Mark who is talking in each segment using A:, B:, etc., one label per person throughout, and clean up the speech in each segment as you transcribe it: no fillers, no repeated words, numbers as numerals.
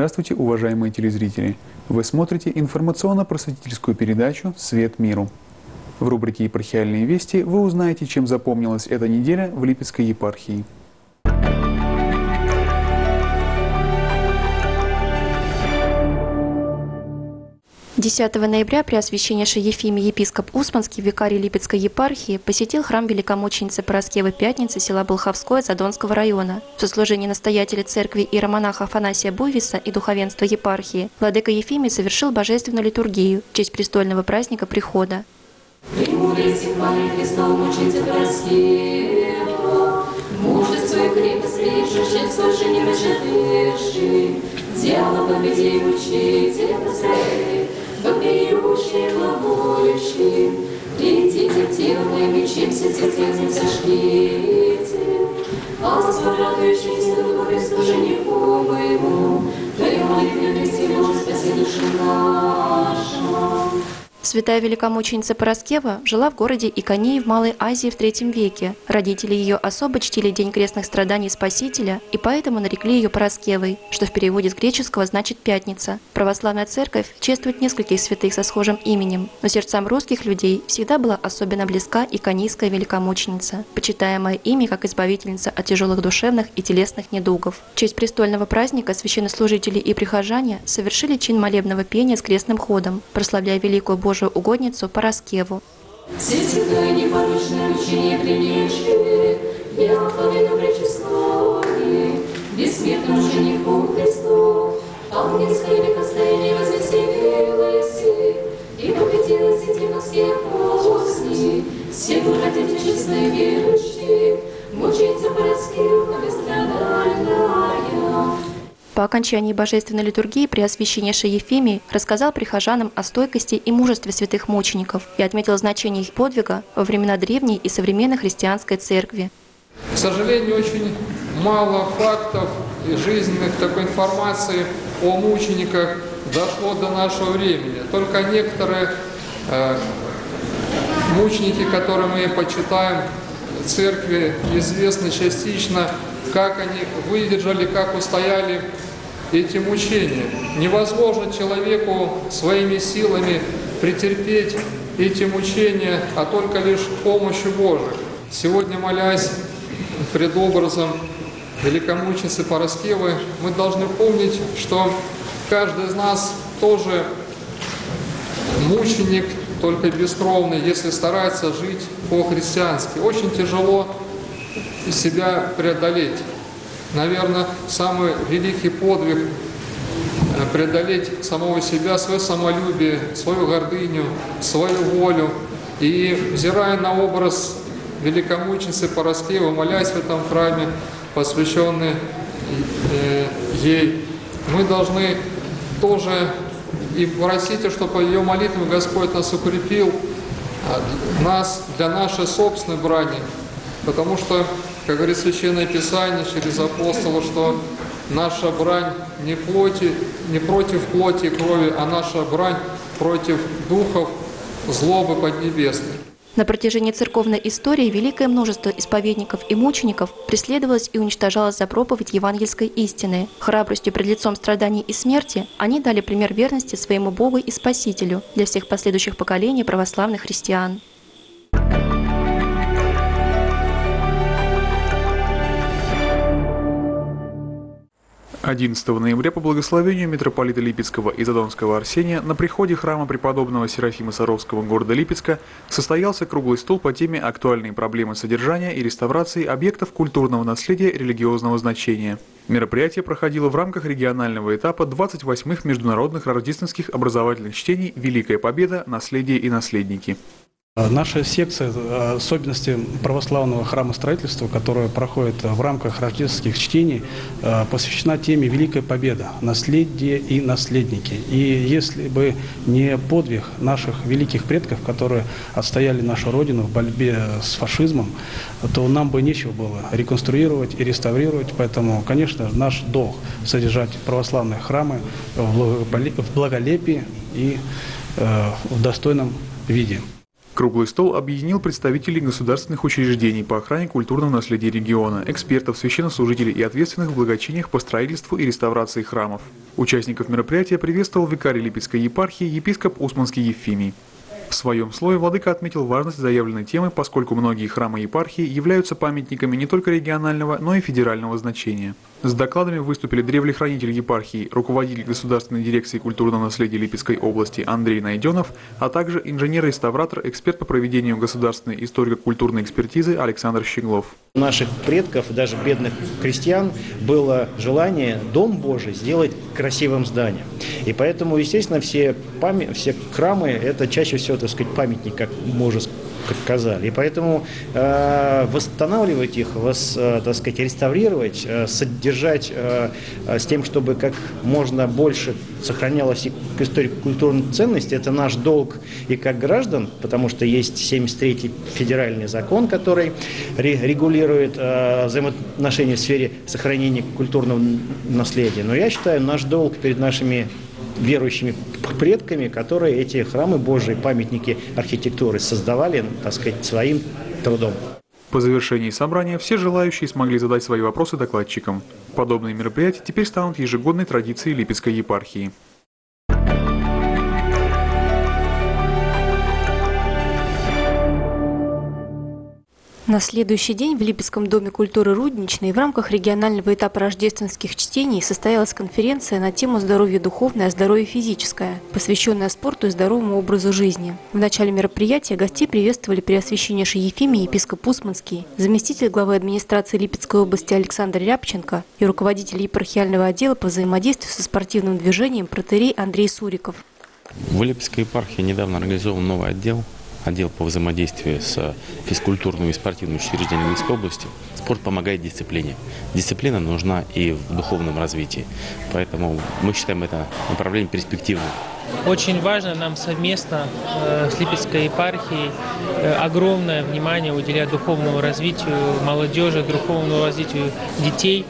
A: Здравствуйте, уважаемые телезрители! Вы смотрите информационно-просветительскую передачу «Свет миру». В рубрике «Епархиальные вести» вы узнаете, чем запомнилась эта неделя в Липецкой епархии.
B: 10 ноября Преосвященнейший Ефимий епископ Усманский, викарий Липецкой епархии, посетил храм великомученицы Параскевы Пятницы села Болховское Задонского района. В сослужении настоятеля церкви иеромонаха Афанасия Буйвиса и духовенства епархии владыка Ефимий совершил божественную литургию в честь престольного праздника Прихода.
C: Мужество и крепость приживший, свой же не выживший, дело победи учитель Израиля, вопиющий, глаголющий, придите темные, мечимся, цветем зажгите, а заспорадующийся духове служенику моему, твоей молитве вести может спаси души наша.
B: Святая великомученица Параскева жила в городе Иконии в Малой Азии в III веке. Родители ее особо чтили День крестных страданий Спасителя и поэтому нарекли ее Параскевой, что в переводе с греческого значит «пятница». Православная церковь чествует нескольких святых со схожим именем, но сердцам русских людей всегда была особенно близка иконийская великомученица, почитаемая ими как избавительница от тяжелых душевных и телесных недугов. В честь престольного праздника священнослужители и прихожане совершили чин молебного пения с крестным ходом, прославляя великую Божию угодницу Параскеву.
C: Все святые непорочное учение принявшие, я половину пречисловие, бессмертному жениху Христу, ангельское великостояние возвеселилось, и победилось тема всех возни, все братья честные верующие, мученица Параскева бесстрадальная.
B: По окончании божественной литургии Преосвященнейший Ефимий рассказал прихожанам о стойкости и мужестве святых мучеников и отметил значение их подвига во времена древней и современной христианской церкви.
D: К сожалению, очень мало фактов и жизненных такой информации о мучениках дошло до нашего времени. Только некоторые мученики, которые мы почитаем в церкви, известны частично, как они выдержали, как устояли эти мучения. Невозможно человеку своими силами претерпеть эти мучения, а только лишь помощью Божией. Сегодня, молясь пред образом великомученицы Параскевы, мы должны помнить, что каждый из нас тоже мученик, только бескровный, если старается жить по-христиански. Очень тяжело себя преодолеть. Наверное, самый великий подвиг – преодолеть самого себя, свое самолюбие, свою гордыню, свою волю. И, взирая на образ великомученицы Параскевы, молясь в этом храме, посвященный ей, мы должны тоже и просить, чтобы ее молитвой Господь нас укрепил, нас для нашей собственной брани. Потому что, как говорит Священное Писание через апостола, что наша брань не против плоти и крови, а наша брань против духов злобы поднебесной.
B: На протяжении церковной истории великое множество исповедников и мучеников преследовалось и уничтожалось за проповедь евангельской истины. Храбростью пред лицом страданий и смерти они дали пример верности своему Богу и Спасителю для всех последующих поколений православных христиан.
A: 11 ноября по благословению митрополита Липецкого и Задонского Арсения на приходе храма преподобного Серафима Саровского города Липецка состоялся круглый стол по теме «Актуальные проблемы содержания и реставрации объектов культурного наследия религиозного значения». Мероприятие проходило в рамках регионального этапа 28-х международных рождественских образовательных чтений «Великая Победа. Наследие и наследники».
E: Наша секция особенности православного храмостроительства, которая проходит в рамках рождественских чтений, посвящена теме «Великая Победа. Наследие и наследники». И если бы не подвиг наших великих предков, которые отстояли нашу Родину в борьбе с фашизмом, то нам бы нечего было реконструировать и реставрировать. Поэтому, конечно, наш долг содержать православные храмы в благолепии и в достойном виде.
A: Круглый стол объединил представителей государственных учреждений по охране культурного наследия региона, экспертов, священнослужителей и ответственных в благочиниях по строительству и реставрации храмов. Участников мероприятия приветствовал викарий Липецкой епархии епископ Усманский Евфимий. В своем слове владыка отметил важность заявленной темы, поскольку многие храмы епархии являются памятниками не только регионального, но и федерального значения. С докладами выступили древлехранитель епархии, руководитель Государственной дирекции культурного наследия Липецкой области Андрей Найденов, а также инженер-реставратор, эксперт по проведению государственной историко-культурной экспертизы Александр Щеглов.
F: У наших предков, даже бедных крестьян, было желание Дом Божий сделать красивым зданием. И поэтому, естественно, все храмы – это чаще всего, так сказать, памятник, как мы уже сказали. И поэтому восстанавливать их, так сказать, реставрировать, содержать с тем, чтобы как можно больше сохранялась историко-культурная ценность, это наш долг и как граждан, потому что есть 73-й федеральный закон, который регулирует взаимоотношения в сфере сохранения культурного наследия. Но я считаю, наш долг перед нашими верующими предками, которые эти храмы Божии, памятники архитектуры создавали, так сказать, своим трудом.
A: По завершении собрания все желающие смогли задать свои вопросы докладчикам. Подобные мероприятия теперь станут ежегодной традицией Липецкой епархии.
B: На следующий день в Липецком доме культуры «Рудничный» в рамках регионального этапа рождественских чтений состоялась конференция на тему «Здоровье духовное, здоровье физическое», посвященная спорту и здоровому образу жизни. В начале мероприятия гостей приветствовали преосвященнейший Ефимий, епископ Усманский, заместитель главы администрации Липецкой области Александр Рябченко и руководитель епархиального отдела по взаимодействию со спортивным движением протоиерей Андрей Суриков.
G: В Липецкой епархии недавно организован новый отдел по взаимодействию с физкультурными и спортивными учреждениями Липецкой области. Спорт помогает дисциплине. Дисциплина нужна и в духовном развитии. Поэтому мы считаем это направление перспективным.
H: Очень важно нам совместно с Липецкой епархией огромное внимание уделять духовному развитию молодежи, духовному развитию детей.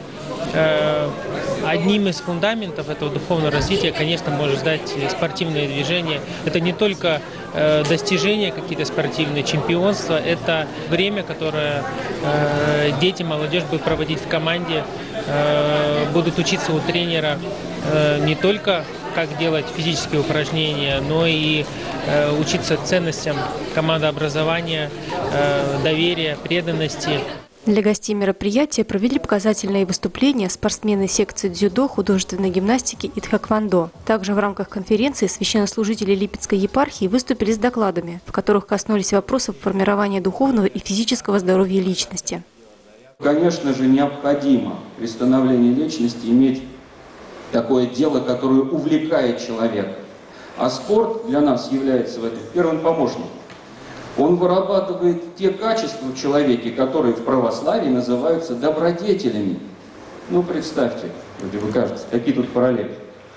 H: Одним из фундаментов этого духовного развития, конечно, может стать спортивное движение. Это не только достижения какие-то спортивные, чемпионства, это время, которое дети, молодежь будут проводить в команде, будут учиться у тренера не только как делать физические упражнения, но и учиться ценностям командообразования, доверия, преданности.
B: Для гостей мероприятия провели показательные выступления спортсмены секции дзюдо, художественной гимнастики и тхэквондо. Также в рамках конференции священнослужители Липецкой епархии выступили с докладами, в которых коснулись вопросов формирования духовного и физического здоровья личности.
I: Конечно же, необходимо при становлении личности иметь такое дело, которое увлекает человека. А спорт для нас является в этом первым помощником. Он вырабатывает те качества в человеке, которые в православии называются добродетелями. Ну, представьте, вроде бы кажется, какие тут параллели.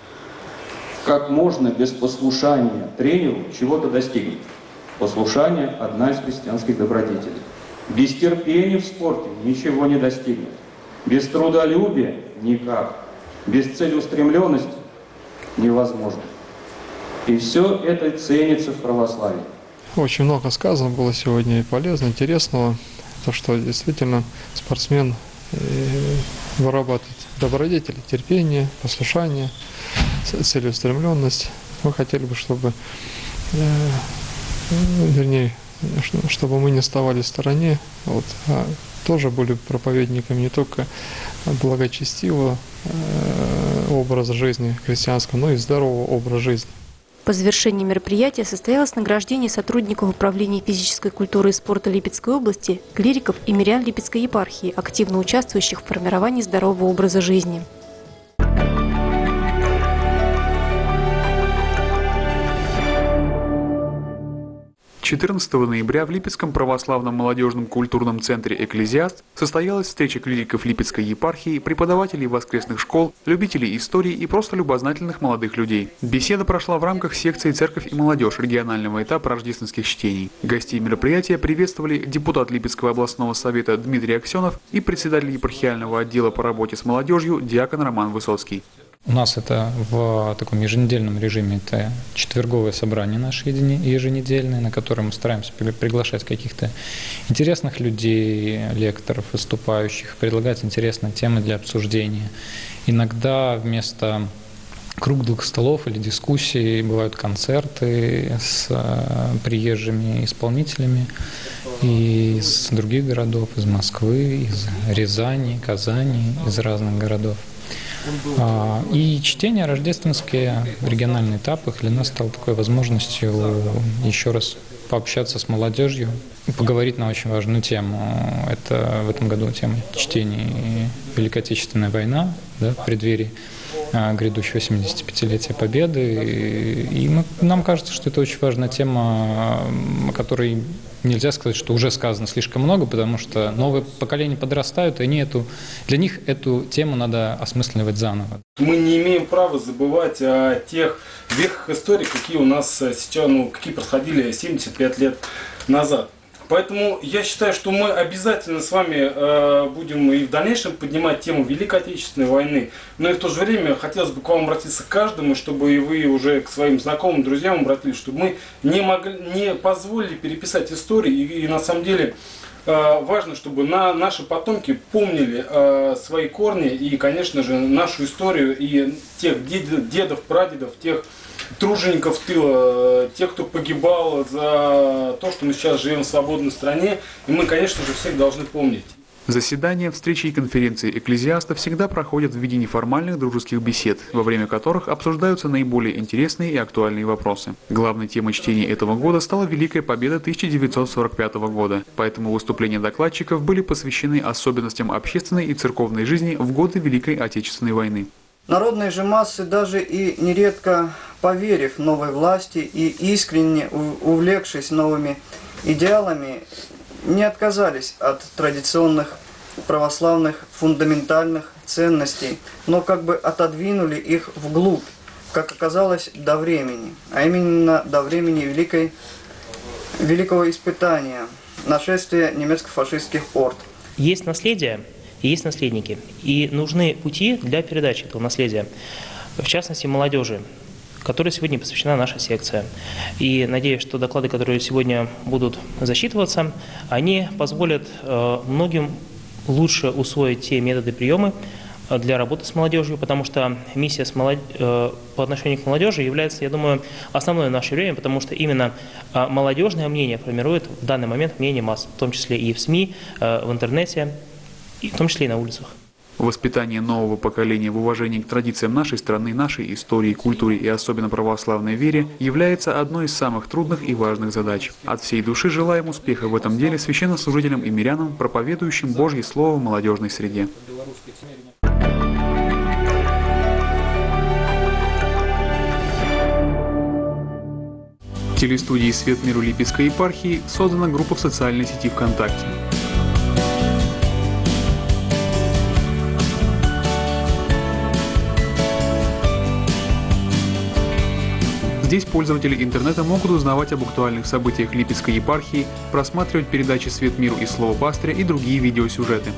I: Как можно без послушания тренеру чего-то достигнуть? Послушание – одна из христианских добродетелей. Без терпения в спорте ничего не достигнуть. Без трудолюбия – никак. Без целеустремленности – невозможно. И все это ценится в православии.
D: Очень много сказано было сегодня и полезно, интересного. То, что действительно спортсмен вырабатывает добродетели, терпение, послушание, целеустремленность. Мы хотели бы, чтобы мы не оставались в стороне, а тоже были проповедниками не только благочестивого образа жизни христианского, но и здорового образа жизни.
B: По завершении мероприятия состоялось награждение сотрудников Управления физической культуры и спорта Липецкой области, клириков и мирян Липецкой епархии, активно участвующих в формировании здорового образа жизни.
A: 14 ноября в Липецком православном молодежном культурном центре «Экклезиаст» состоялась встреча клириков Липецкой епархии, преподавателей воскресных школ, любителей истории и просто любознательных молодых людей. Беседа прошла в рамках секции «Церковь и молодежь» регионального этапа рождественских чтений. Гостей мероприятия приветствовали депутат Липецкого областного совета Дмитрий Аксенов и председатель епархиального отдела по работе с молодежью диакон Роман Высоцкий.
J: У нас это в таком еженедельном режиме, это четверговое собрание наше еженедельное, на которое мы стараемся приглашать каких-то интересных людей, лекторов, выступающих, предлагать интересные темы для обсуждения. Иногда вместо круглых столов или дискуссий бывают концерты с приезжими исполнителями из других городов, из Москвы, из Рязани, Казани, из разных городов. И чтение рождественские в региональных этапах для нас стало такой возможностью еще раз пообщаться с молодежью, поговорить на очень важную тему. Это в этом году тема чтения Великой Отечественной войны, да, в преддверии грядущего 75-летия Победы. И нам кажется, что это очень важная тема, о которой нельзя сказать, что уже сказано слишком много, потому что новые поколения подрастают, и для них эту тему надо осмысливать заново.
K: Мы не имеем права забывать о тех вехах истории, какие у нас сейчас, какие происходили 75 лет назад. Поэтому я считаю, что мы обязательно с вами будем и в дальнейшем поднимать тему Великой Отечественной войны. Но и в то же время хотелось бы к вам обратиться к каждому, чтобы и вы уже к своим знакомым, друзьям обратились, чтобы мы не позволили переписать историю. И на самом деле важно, чтобы наши потомки помнили свои корни и, конечно же, нашу историю и тех дедов, прадедов, тех тружеников тыла, тех, кто погибал за то, что мы сейчас живем в свободной стране, и мы, конечно же, всех должны помнить.
A: Заседания, встречи и конференции экклезиастов всегда проходят в виде неформальных дружеских бесед, во время которых обсуждаются наиболее интересные и актуальные вопросы. Главной темой чтения этого года стала Великая Победа 1945 года, поэтому выступления докладчиков были посвящены особенностям общественной и церковной жизни в годы Великой Отечественной войны.
L: Народные же массы, даже и нередко поверив новой власти и искренне увлекшись новыми идеалами, не отказались от традиционных православных фундаментальных ценностей, но как бы отодвинули их вглубь, как оказалось, до времени, а именно до времени великого испытания, нашествия немецко-фашистских орд.
M: Есть наследие и есть наследники, и нужны пути для передачи этого наследия, в частности молодежи, которой сегодня посвящена наша секция. И надеюсь, что доклады, которые сегодня будут засчитываться, они позволят многим лучше усвоить те методы приемы для работы с молодежью, потому что миссия по отношению к молодежи является, я думаю, основной в наше время, потому что именно молодежное мнение формирует в данный момент мнение масс, в том числе и в СМИ, в интернете, и в том числе и на улицах.
A: Воспитание нового поколения в уважении к традициям нашей страны, нашей истории, культуре и особенно православной вере является одной из самых трудных и важных задач. От всей души желаем успеха в этом деле священнослужителям и мирянам, проповедующим Божье Слово в молодежной среде. В телестудии «Свет миру» Липецкой епархии создана группа в социальной сети ВКонтакте. Здесь пользователи интернета могут узнавать об актуальных событиях Липецкой епархии, просматривать передачи «Свет миру» и «Слово пастыря» и другие видеосюжеты.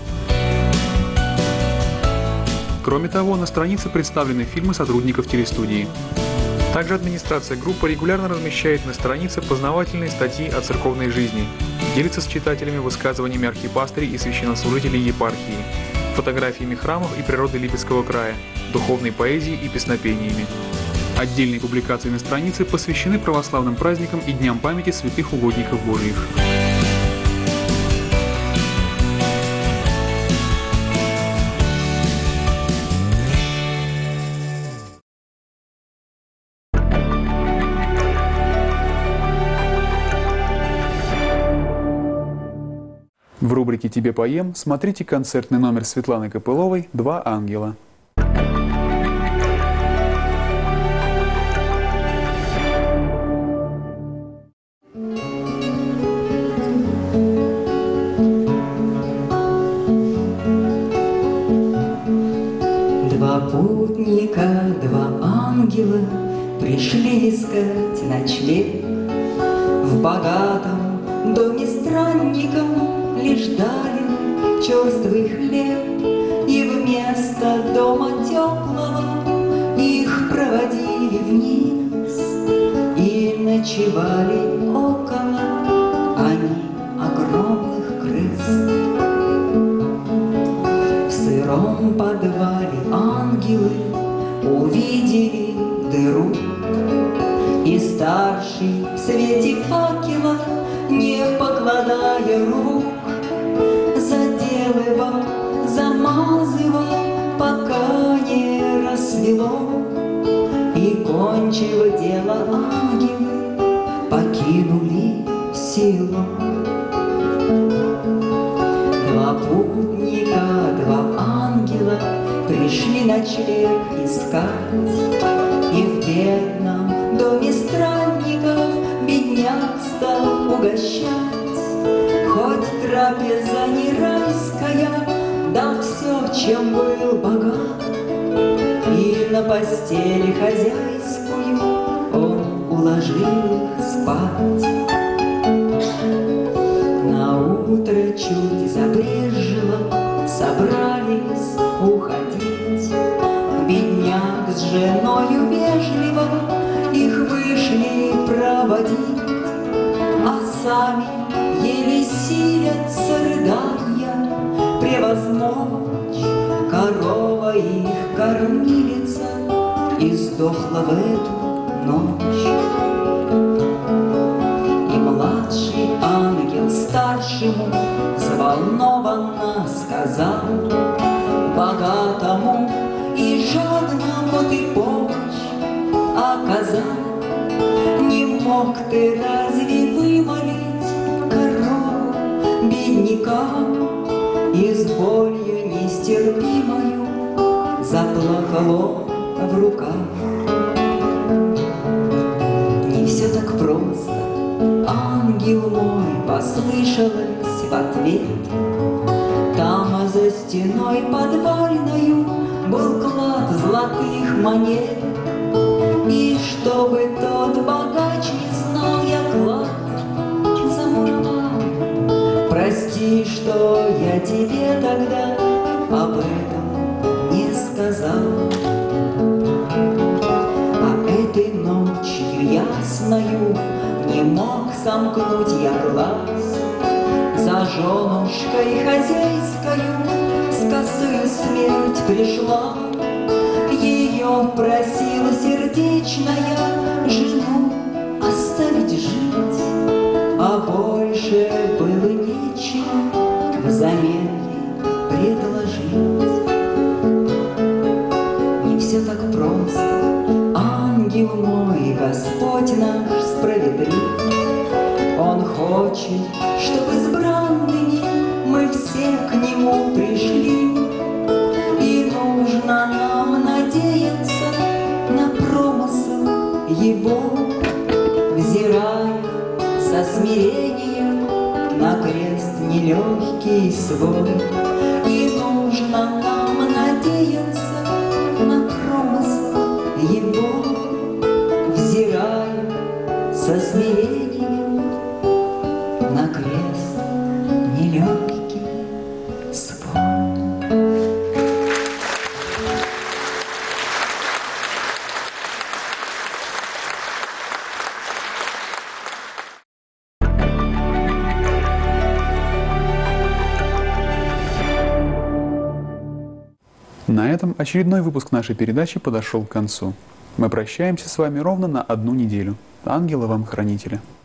A: Кроме того, на странице представлены фильмы сотрудников телестудии. Также администрация группы регулярно размещает на странице познавательные статьи о церковной жизни, делится с читателями высказываниями архипастырей и священнослужителей епархии, фотографиями храмов и природы Липецкого края, духовной поэзией и песнопениями. Отдельные публикации на странице посвящены православным праздникам и дням памяти святых угодников Божьих. В рубрике «Тебе поем» смотрите концертный номер Светланы Копыловой «Два ангела».
N: Два путника, два ангела пришли искать ночлег. В богатом доме странникам лишь дали черствый хлеб, и вместо дома теплого вниз, и ночевали около они огромных крыс. В сыром подвале ангелы увидели дыру, и старший в свете факела, не покладая рук, заделывал, замазывал, пока не рассвело. И, кончив дело, ангелы покинули село. Два путника, два ангела пришли ночлег искать, и в бедном доме странников бедняк стал угощать. Хоть трапеза не райская, дал все, чем был богат, и на постели хозяйскую он уложил их спать. Наутро чуть забрежило, собрались уходить. Бедняк с женою вежливо их вышли проводить, а сами еле силятся рыдания превозмочь. Корова их кормилица и сдохла в эту ночь. И младший ангел старшему взволнованно сказал: богатому и жадному ты помощь оказал. Не мог ты разве вымолить корову беднякам? И с болью нестерпимою заплакал он в руках. Не все так просто, ангел мой, послышалось в ответ. Там за стеной подвальною был клад золотых монет. И чтобы тот богач не знал, я клад замуровал. Прости, что я тебе тогда об этом не сказал. А этой ночью ясною не мог сомкнуть я глаз. За женушкой хозяйскою с косою смерть пришла. Ее просила сердечная жену оставить жить, а больше было нечего взамен ей предложить. Не все так просто, ангел мой, Господь наш справедлив. Он хочет, чтобы избранными мы все к Нему пришли. И нужно нам надеяться на промысл Его, взирая со смирением на крест нелегкий свой. И нужно нам надеяться на промысл Его, взирая со смирением на крест нелегкий свой.
A: На этом очередной выпуск нашей передачи подошел к концу. Мы прощаемся с вами ровно на 1 неделю. Ангела вам хранителя.